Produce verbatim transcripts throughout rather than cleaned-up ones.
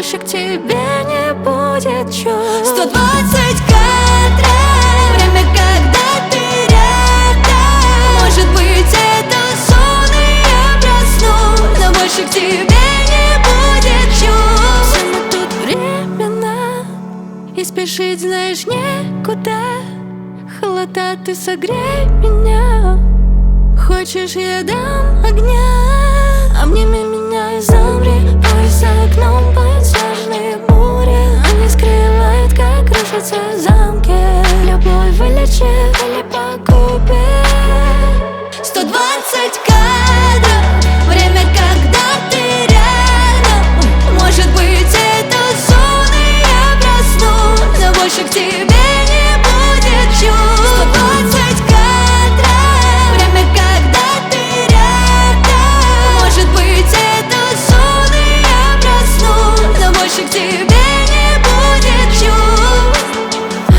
больше к тебе не будет чувств. Сто двадцать кадров, время, когда ты рядом. Может быть, это сон, и я проснусь, но больше к тебе не будет чувств. Все мы тут временно, и спешить, знаешь, некуда. Холода, ты согрей меня. Хочешь, я дам огня? Обними меня и замри. Пусть за окном подснежные бури, они скрывают, как рушатся замки. Любовь вылечит или погубит. Сто двадцать кадров, время, когда ты рядом. Может быть, это сон, и я проснусь, но больше к тебе не будет чувств. Сто двадцать кадров, время, когда ты рядом. Может быть, это сон, и я проснусь, но больше к тебе не будет чувств.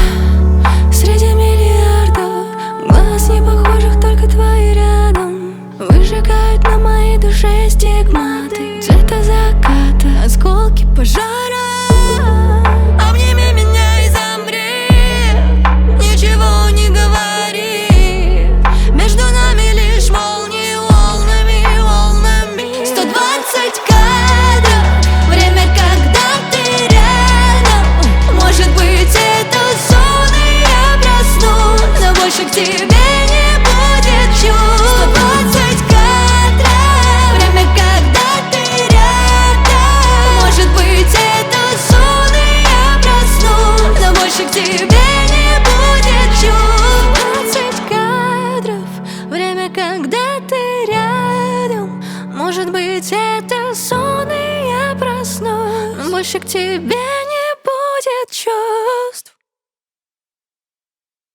Среди миллиардов глаз не похожих, только твои рядом. Выжигают на моей душе стигматы цвета заката, осколки пожара. Обними меня и замри, ничего не говори. Между нами лишь молнии, волнами, волнами. Сто двадцать кадров, время, когда ты рядом. Может быть, это сон, и я проснусь, но больше к тебе не будет чувств. Сто двадцать кадров, время, когда ты рядом. Может быть, это сон, и я проснусь, но больше к тебе не будет чувств. Двадцать кадров, время, когда ты рядом. Может быть, это сон, и я проснусь, но больше к тебе не будет чувств.